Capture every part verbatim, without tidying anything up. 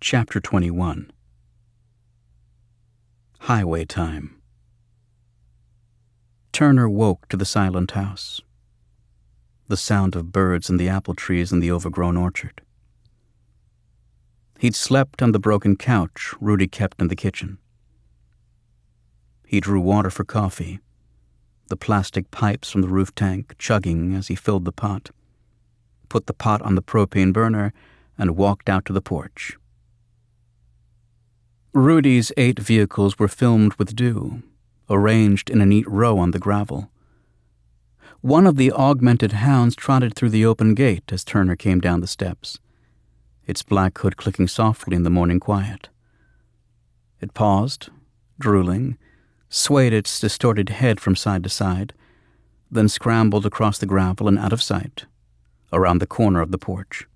Chapter twenty-one. Highway Time. Turner woke to the silent house, the sound of birds in the apple trees in the overgrown orchard. He'd slept on the broken couch Rudy kept in the kitchen. He drew water for coffee, the plastic pipes from the roof tank chugging as he filled the pot, put the pot on the propane burner, and walked out to the porch. Rudy's eight vehicles were filmed with dew, arranged in a neat row on the gravel. One of the augmented hounds trotted through the open gate as Turner came down the steps, its black hood clicking softly in the morning quiet. It paused, drooling, swayed its distorted head from side to side, then scrambled across the gravel and out of sight, around the corner of the porch.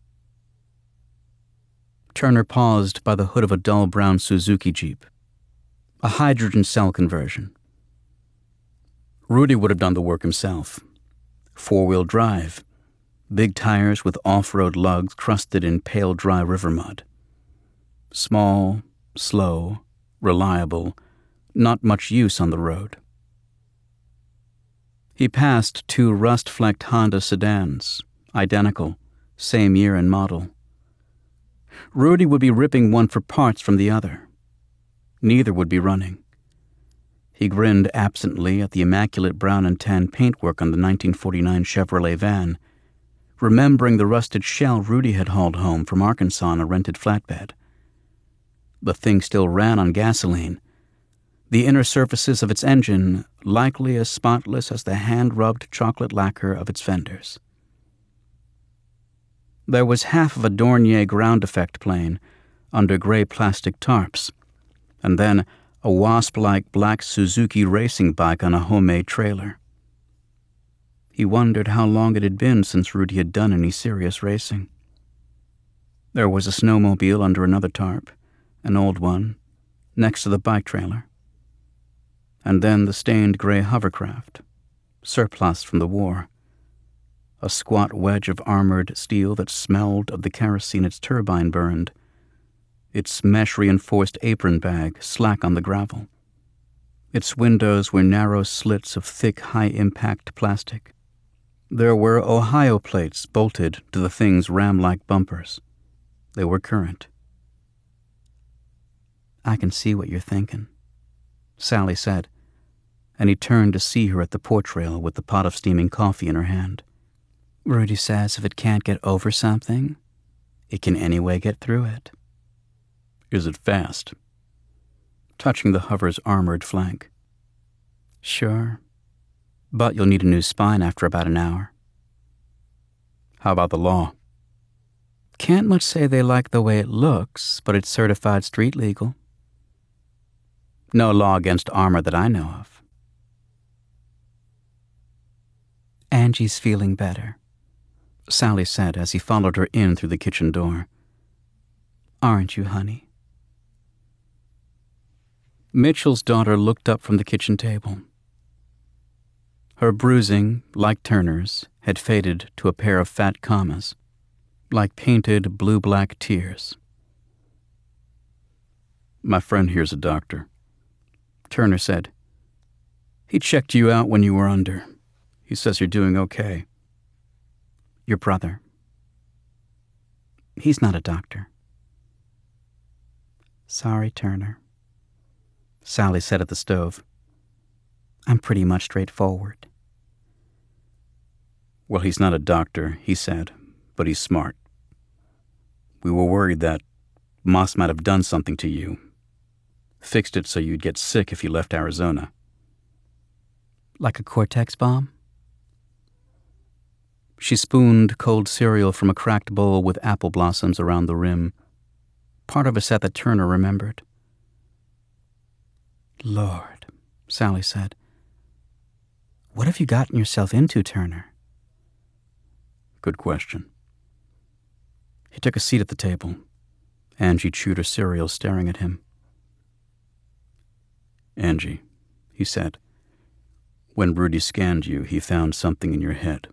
Turner paused by the hood of a dull brown Suzuki Jeep, a hydrogen cell conversion. Rudy would have done the work himself. Four-wheel drive, big tires with off-road lugs crusted in pale dry river mud. Small, slow, reliable, not much use on the road. He passed two rust-flecked Honda sedans, identical, same year and model. Rudy would be ripping one for parts from the other. Neither would be running. He grinned absently at the immaculate brown and tan paintwork on the nineteen forty-nine Chevrolet van, remembering the rusted shell Rudy had hauled home from Arkansas on a rented flatbed. The thing still ran on gasoline, the inner surfaces of its engine likely as spotless as the hand-rubbed chocolate lacquer of its fenders. There was half of a Dornier ground effect plane under gray plastic tarps, and then a wasp-like black Suzuki racing bike on a homemade trailer. He wondered how long it had been since Rudy had done any serious racing. There was a snowmobile under another tarp, an old one, next to the bike trailer. And then the stained gray hovercraft, surplus from the war, a squat wedge of armored steel that smelled of the kerosene its turbine burned, its mesh-reinforced apron bag slack on the gravel. Its windows were narrow slits of thick, high-impact plastic. There were Ohio plates bolted to the thing's ram-like bumpers. They were current. "I can see what you're thinking," Sally said, and he turned to see her at the porch rail with the pot of steaming coffee in her hand. "Rudy says if it can't get over something, it can anyway get through it." "Is it fast?" Touching the hover's armored flank. "Sure, but you'll need a new spine after about an hour." "How about the law?" "Can't much say they like the way it looks, but it's certified street legal. No law against armor that I know of." "Angie's feeling better," Sally said as he followed her in through the kitchen door. "Aren't you, honey?" Mitchell's daughter looked up from the kitchen table. Her bruising, like Turner's, had faded to a pair of fat commas, like painted blue-black tears. "My friend here's a doctor," Turner said. "He checked you out when you were under. He says you're doing okay." "Your brother. He's not a doctor." "Sorry, Turner," Sally said at the stove. "I'm pretty much straightforward." "Well, he's not a doctor," he said, "but he's smart. We were worried that Moss might have done something to you. Fixed it so you'd get sick if you left Arizona." "Like a Cortex bomb?" She spooned cold cereal from a cracked bowl with apple blossoms around the rim, part of a set that Turner remembered. "Lord," Sally said. "What have you gotten yourself into, Turner?" "Good question." He took a seat at the table. Angie chewed her cereal, staring at him. "Angie," he said, "when Rudy scanned you, he found something in your head."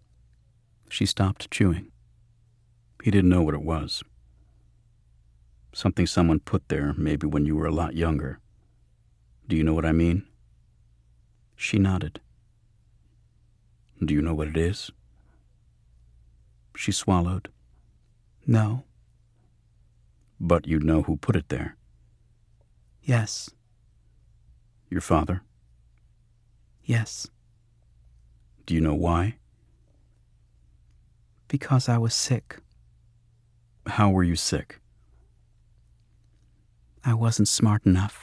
She stopped chewing. He didn't know what it was. Something someone put there maybe when you were a lot younger. Do you know what I mean? She nodded. Do you know what it is? She swallowed. No. But you know who put it there? Yes. Your father? Yes. Do you know why? Because I was sick. How were you sick? I wasn't smart enough.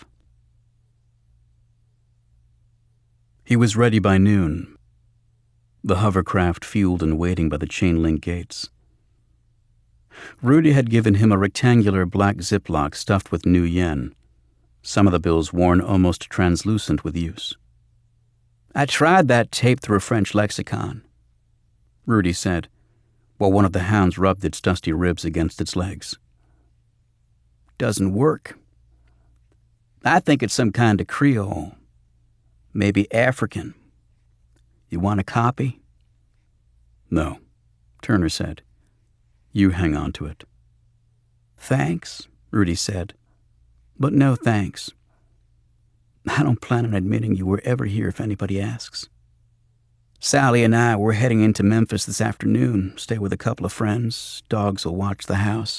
He was ready by noon, the hovercraft fueled and waiting by the chain-link gates. Rudy had given him a rectangular black Ziploc stuffed with new yen, some of the bills worn almost translucent with use. I tried that tape through a French lexicon, Rudy said, while one of the hounds rubbed its dusty ribs against its legs. Doesn't work. I think it's some kind of Creole. Maybe African. You want a copy? No, Turner said. You hang on to it. Thanks, Rudy said. But no thanks. I don't plan on admitting you were ever here if anybody asks. Sally and I were heading into Memphis this afternoon, stay with a couple of friends. Dogs will watch the house.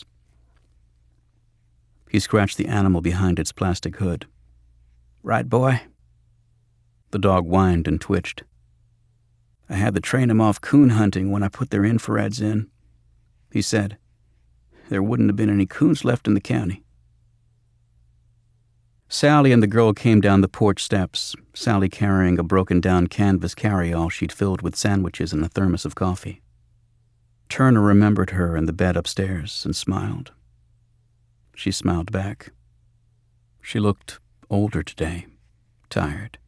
He scratched the animal behind its plastic hood. Right, boy? The dog whined and twitched. I had to train them off coon hunting when I put their infrareds in, he said. There wouldn't have been any coons left in the county. Sally and the girl came down the porch steps, Sally carrying a broken-down canvas carry-all she'd filled with sandwiches and a thermos of coffee. Turner remembered her in the bed upstairs and smiled. She smiled back. She looked older today, tired.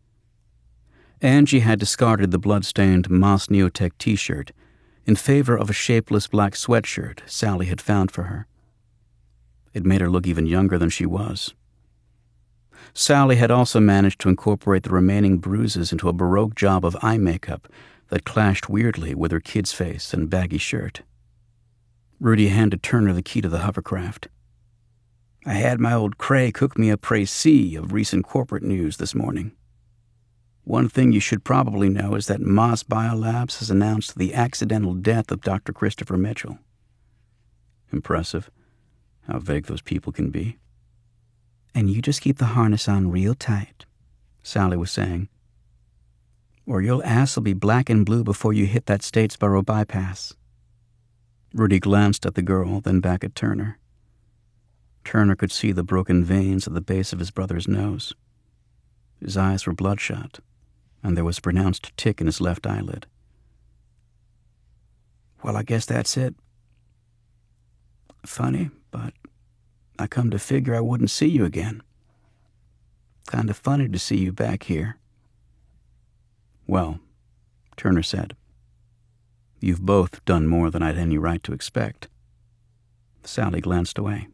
Angie had discarded the blood-stained Moss Neotech t-shirt in favor of a shapeless black sweatshirt Sally had found for her. It made her look even younger than she was. Sally had also managed to incorporate the remaining bruises into a Baroque job of eye makeup that clashed weirdly with her kid's face and baggy shirt. Rudy handed Turner the key to the hovercraft. I had my old Cray cook me a précis of recent corporate news this morning. One thing you should probably know is that Moss Biolabs has announced the accidental death of Doctor Christopher Mitchell. Impressive. How vague those people can be. And you just keep the harness on real tight, Sally was saying. Or your ass will be black and blue before you hit that Statesboro bypass. Rudy glanced at the girl, then back at Turner. Turner could see the broken veins at the base of his brother's nose. His eyes were bloodshot, and there was a pronounced tick in his left eyelid. Well, I guess that's it. Funny, but I come to figure I wouldn't see you again. Kind of funny to see you back here. Well, Turner said, you've both done more than I'd any right to expect. Sally glanced away.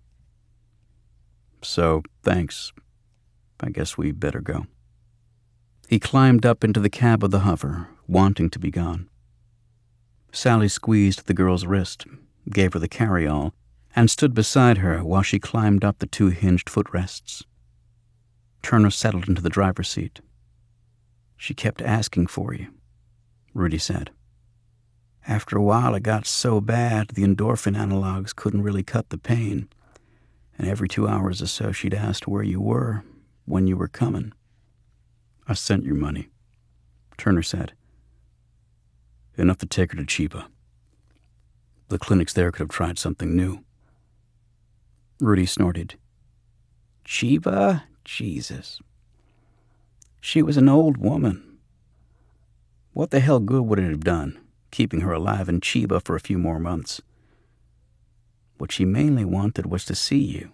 So, thanks. I guess we better go. He climbed up into the cab of the hover, wanting to be gone. Sally squeezed the girl's wrist, gave her the carry-all, and stood beside her while she climbed up the two hinged footrests. Turner settled into the driver's seat. She kept asking for you, Rudy said. After a while, it got so bad the endorphin analogs couldn't really cut the pain, and every two hours or so she'd asked where you were, when you were coming. I sent you money, Turner said. Enough to take her to Chiba. The clinics there could have tried something new. Rudy snorted. Chiba? Jesus. She was an old woman. What the hell good would it have done, keeping her alive in Chiba for a few more months? What she mainly wanted was to see you.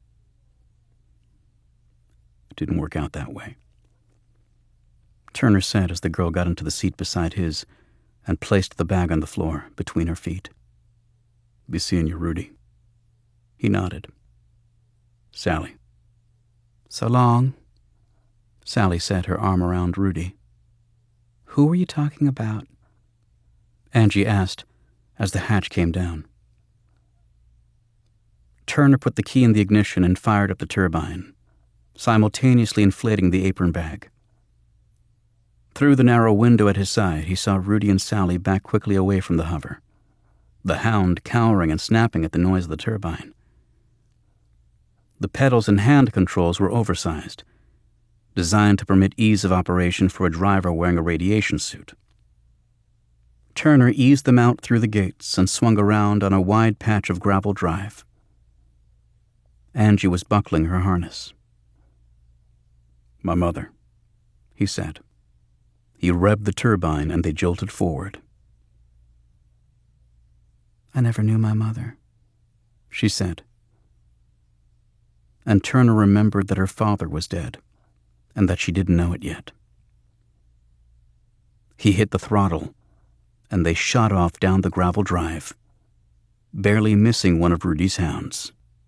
It didn't work out that way, Turner said as the girl got into the seat beside his and placed the bag on the floor between her feet. Be seeing you, Rudy. He nodded. Sally. So long, Sally said, her arm around Rudy. Who were you talking about? Angie asked as the hatch came down. Turner put the key in the ignition and fired up the turbine, simultaneously inflating the apron bag. Through the narrow window at his side, he saw Rudy and Sally back quickly away from the hover, the hound cowering and snapping at the noise of the turbine. The pedals and hand controls were oversized, designed to permit ease of operation for a driver wearing a radiation suit. Turner eased them out through the gates and swung around on a wide patch of gravel drive. Angie was buckling her harness. "My mother," he said. He revved the turbine and they jolted forward. "I never knew my mother," she said. And Turner remembered that her father was dead, and that she didn't know it yet. He hit the throttle, and they shot off down the gravel drive, barely missing one of Rudy's hounds.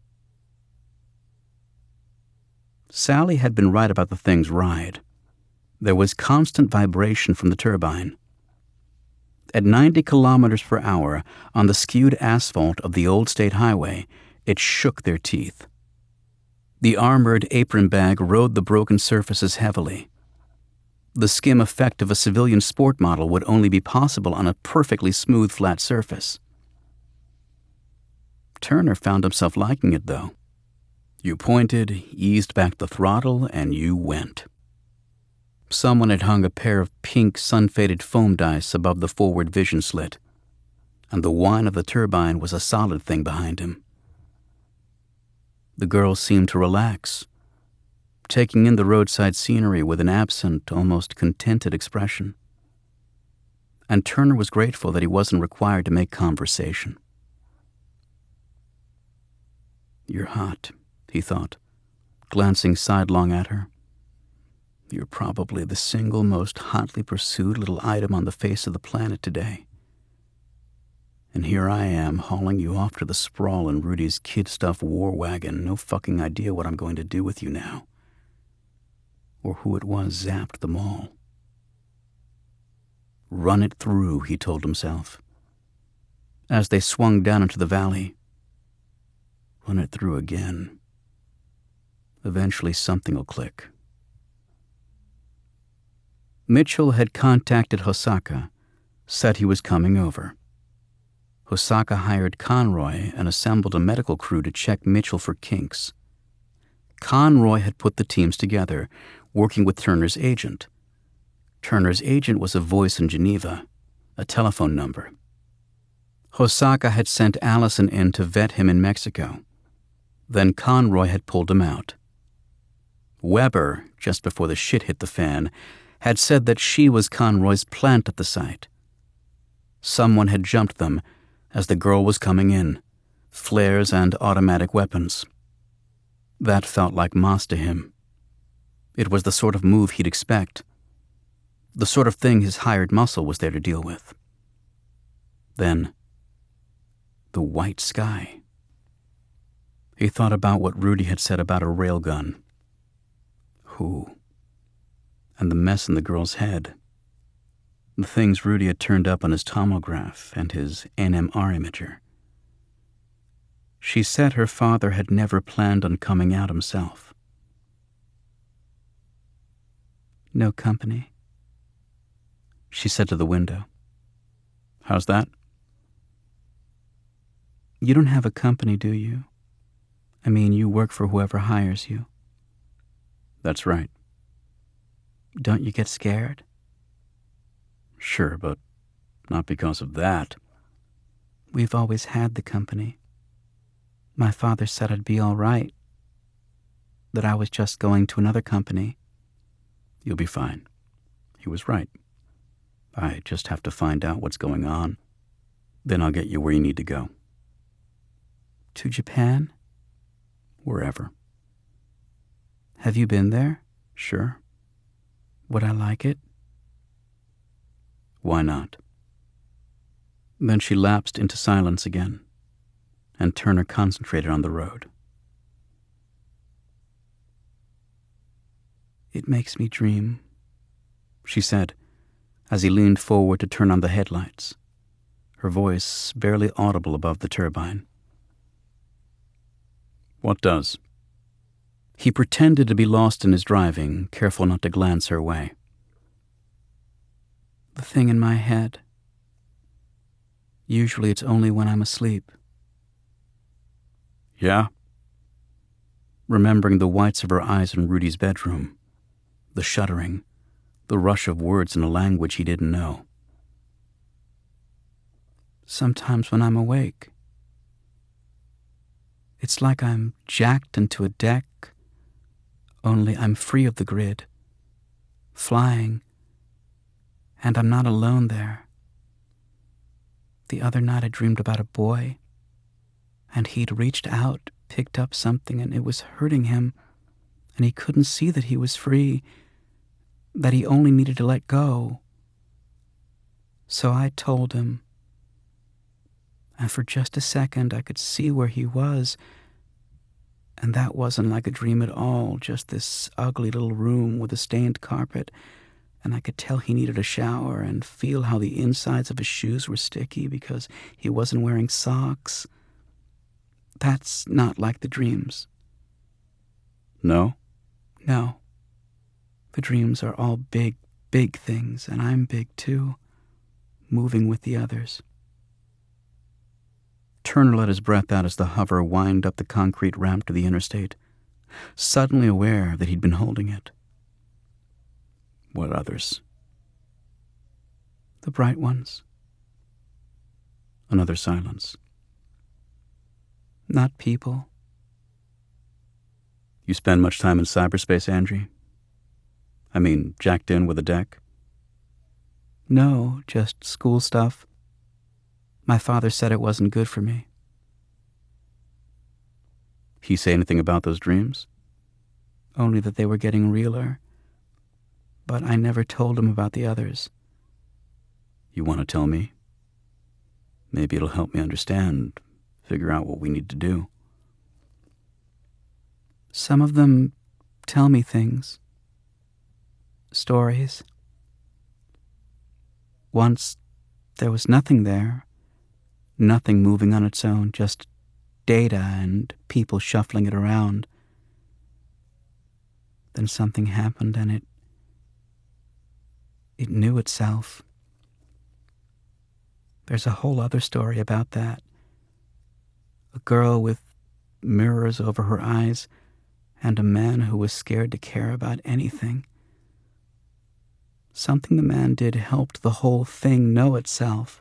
Sally had been right about the thing's ride. There was constant vibration from the turbine. At ninety kilometers per hour on the skewed asphalt of the old state highway, it shook their teeth. The armored apron bag rode the broken surfaces heavily. The skim effect of a civilian sport model would only be possible on a perfectly smooth flat surface. Turner found himself liking it, though. You pointed, eased back the throttle, and you went. Someone had hung a pair of pink sun-faded foam dice above the forward vision slit, and the whine of the turbine was a solid thing behind him. The girl seemed to relax, taking in the roadside scenery with an absent, almost contented expression. And Turner was grateful that he wasn't required to make conversation. "You're hot," he thought, glancing sidelong at her. "You're probably the single most hotly pursued little item on the face of the planet today. And here I am hauling you off to the sprawl in Rudy's kid-stuff war wagon, no fucking idea what I'm going to do with you now, or who it was zapped them all." Run it through, he told himself. As they swung down into the valley, run it through again. Eventually something will click. Mitchell had contacted Hosaka, said he was coming over. Hosaka hired Conroy and assembled a medical crew to check Mitchell for kinks. Conroy had put the teams together, working with Turner's agent. Turner's agent was a voice in Geneva, a telephone number. Hosaka had sent Allison in to vet him in Mexico. Then Conroy had pulled him out. Weber, just before the shit hit the fan, had said that she was Conroy's plant at the site. Someone had jumped them as the girl was coming in, flares and automatic weapons. That felt like Moss to him. It was the sort of move he'd expect, the sort of thing his hired muscle was there to deal with. Then, the white sky. He thought about what Rudy had said about a railgun. Who? And the mess in the girl's head. The things Rudy had turned up on his tomograph and his N M R imager. She said her father had never planned on coming out himself. "No company," she said to the window. "How's that?" "You don't have a company, do you? I mean, you work for whoever hires you." "That's right." "Don't you get scared?" "Sure, but not because of that." "We've always had the company. My father said I'd be all right, that I was just going to another company." "You'll be fine." He was right. "I just have to find out what's going on. Then I'll get you where you need to go." "To Japan?" "Wherever." "Have you been there?" "Sure." "Would I like it?" "Why not?" Then she lapsed into silence again, and Turner concentrated on the road. "It makes me dream," she said, as he leaned forward to turn on the headlights, her voice barely audible above the turbine. What does? He pretended to be lost in his driving, careful not to glance her way. The thing in my head. Usually it's only when I'm asleep. Yeah? Remembering the whites of her eyes in Rudy's bedroom, the shuddering, the rush of words in a language he didn't know. Sometimes when I'm awake, it's like I'm jacked into a deck, only I'm free of the grid, flying, and I'm not alone there. The other night I dreamed about a boy, and he'd reached out, picked up something, and it was hurting him, and he couldn't see that he was free, that he only needed to let go. So I told him, and for just a second I could see where he was, and that wasn't like a dream at all, just this ugly little room with a stained carpet, and I could tell he needed a shower and feel how the insides of his shoes were sticky because he wasn't wearing socks. That's not like the dreams. No? No. The dreams are all big, big things, and I'm big too, moving with the others. Turner let his breath out as the hover whined up the concrete ramp to the interstate, suddenly aware that he'd been holding it. What others? The bright ones. Another silence. Not people. You spend much time in cyberspace, Angie? I mean, jacked in with a deck? No, just school stuff. My father said it wasn't good for me. He say anything about those dreams? Only that they were getting realer. But I never told him about the others. You want to tell me? Maybe it'll help me understand, figure out what we need to do. Some of them tell me things. Stories. Once there was nothing there. Nothing moving on its own, just data and people shuffling it around. Then something happened and it it knew itself. There's a whole other story about that. A girl with mirrors over her eyes and a man who was scared to care about anything. Something the man did helped the whole thing know itself.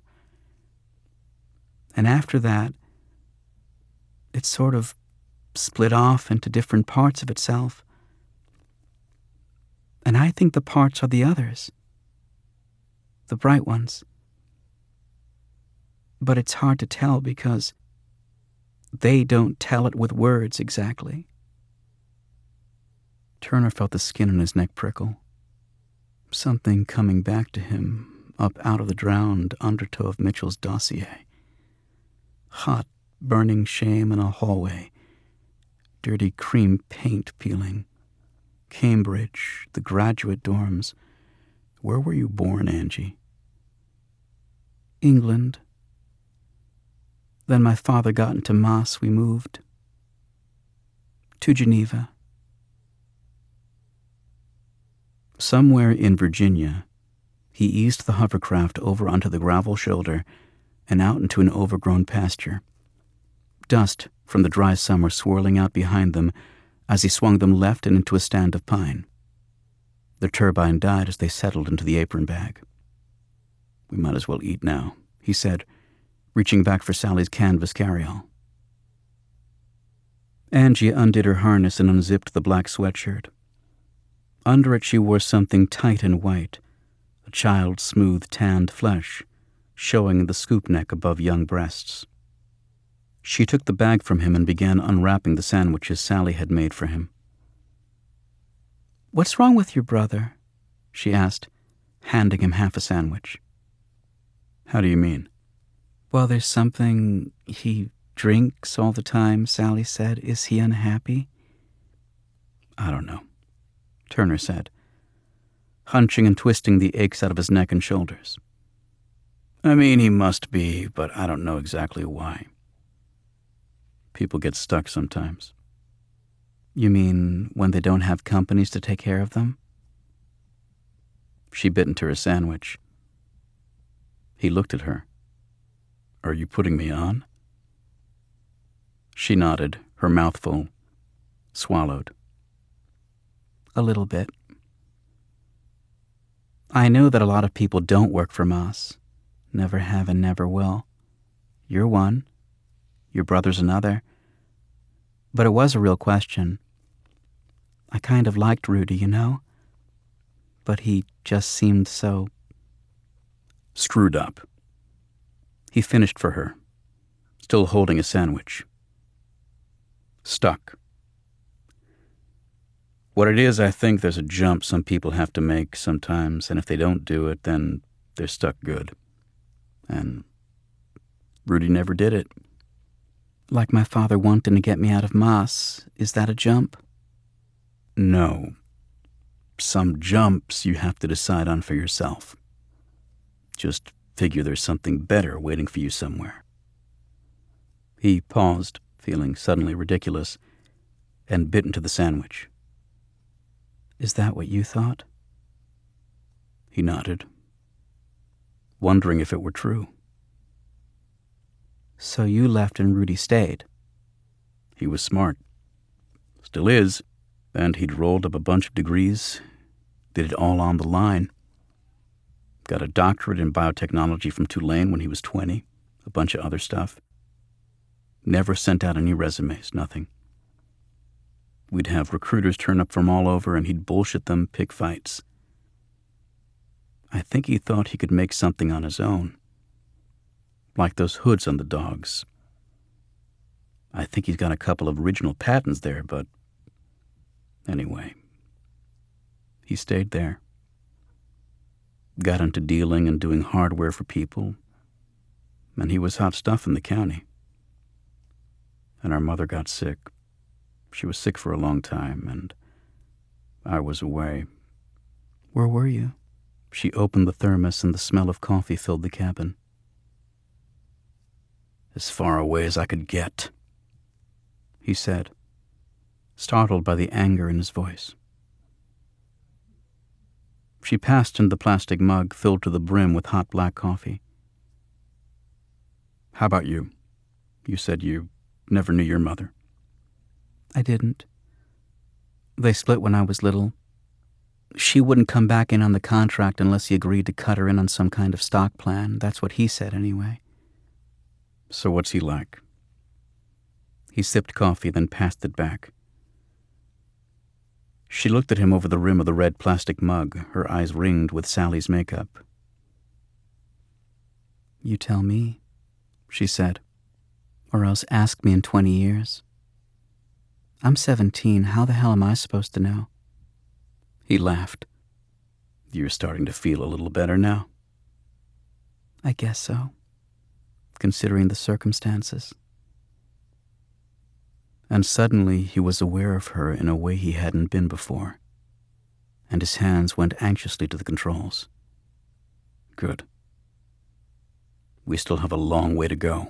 And after that, it sort of split off into different parts of itself. And I think the parts are the others, the bright ones. But it's hard to tell because they don't tell it with words exactly. Turner felt the skin on his neck prickle. Something coming back to him up out of the drowned undertow of Mitchell's dossier. Hot, burning shame in a hallway. Dirty cream paint peeling. Cambridge, the graduate dorms. Where were you born, Angie? England. Then my father got into Mass, we moved. To Geneva. Somewhere in Virginia, he eased the hovercraft over onto the gravel shoulder and out into an overgrown pasture. Dust from the dry summer swirling out behind them as he swung them left and into a stand of pine. The turbine died as they settled into the apron bag. We might as well eat now, he said, reaching back for Sally's canvas carryall. Angie undid her harness and unzipped the black sweatshirt. Under it she wore something tight and white, a child's smooth tanned flesh, showing the scoop neck above young breasts. She took the bag from him and began unwrapping the sandwiches Sally had made for him. "What's wrong with your brother?" she asked, handing him half a sandwich. How do you mean? Well, there's something he drinks all the time, Sally said. Is he unhappy? I don't know, Turner said, hunching and twisting the aches out of his neck and shoulders. I mean, he must be, but I don't know exactly why. People get stuck sometimes. You mean when they don't have companies to take care of them? She bit into her sandwich. He looked at her. Are you putting me on? She nodded, her mouth full, swallowed. A little bit. I know that a lot of people don't work for Moss. Never have and never will. You're one. Your brother's another. But it was a real question. I kind of liked Rudy, you know? But he just seemed so... screwed up. He finished for her, still holding a sandwich. Stuck. What it is, I think there's a jump some people have to make sometimes, and if they don't do it, then they're stuck good. And Rudy never did it. Like my father wanting to get me out of Moss, is that a jump? No. Some jumps you have to decide on for yourself. Just figure there's something better waiting for you somewhere. He paused, feeling suddenly ridiculous, and bit into the sandwich. Is that what you thought? He nodded, wondering if it were true. So you left and Rudy stayed? He was smart. Still is. And he'd rolled up a bunch of degrees, did it all on the line. Got a doctorate in biotechnology from Tulane when he was twenty, a bunch of other stuff. Never sent out any resumes, nothing. We'd have recruiters turn up from all over and he'd bullshit them, pick fights. I think he thought he could make something on his own. Like those hoods on the dogs. I think he's got a couple of original patents there, but anyway, he stayed there. Got into dealing and doing hardware for people, and he was hot stuff in the county. And our mother got sick. She was sick for a long time, and I was away. Where were you? She opened the thermos and the smell of coffee filled the cabin. As far away as I could get, he said, startled by the anger in his voice. She passed him the plastic mug filled to the brim with hot black coffee. How about you? You said you never knew your mother. I didn't. They split when I was little. She wouldn't come back in on the contract unless he agreed to cut her in on some kind of stock plan. That's what he said anyway. So what's he like? He sipped coffee, then passed it back. She looked at him over the rim of the red plastic mug, her eyes ringed with Sally's makeup. You tell me, she said, or else ask me in twenty years. I'm seventeen. How the hell am I supposed to know? He laughed. You're starting to feel a little better now? I guess so, considering the circumstances. And suddenly he was aware of her in a way he hadn't been before, and his hands went anxiously to the controls. Good. We still have a long way to go.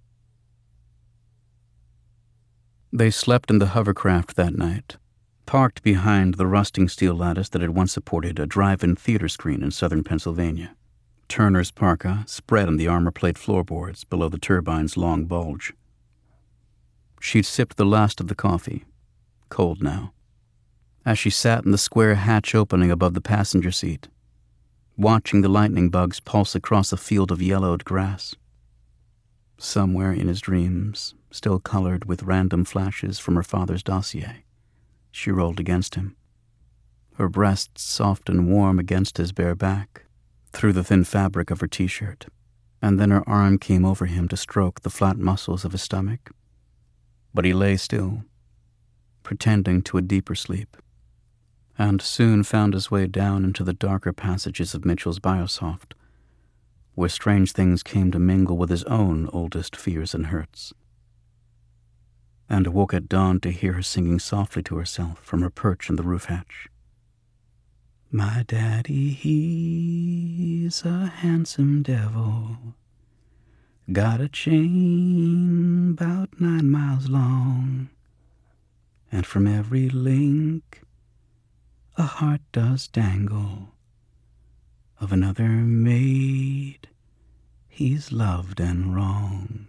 They slept in the hovercraft that night, parked behind the rusting steel lattice that had once supported a drive-in theater screen in southern Pennsylvania. Turner's parka spread on the armor-plate floorboards below the turbine's long bulge. She'd sipped the last of the coffee, cold now, as she sat in the square hatch opening above the passenger seat, watching the lightning bugs pulse across a field of yellowed grass. Somewhere in his dreams, still colored with random flashes from her father's dossier, she rolled against him, her breasts soft and warm against his bare back, through the thin fabric of her t-shirt, and then her arm came over him to stroke the flat muscles of his stomach. But he lay still, pretending to a deeper sleep, and soon found his way down into the darker passages of Mitchell's Biosoft, where strange things came to mingle with his own oldest fears and hurts, and awoke at dawn to hear her singing softly to herself from her perch in the roof hatch. My daddy, he's a handsome devil, got a chain 'bout nine miles long, and from every link a heart does dangle of another maid he's loved and wronged.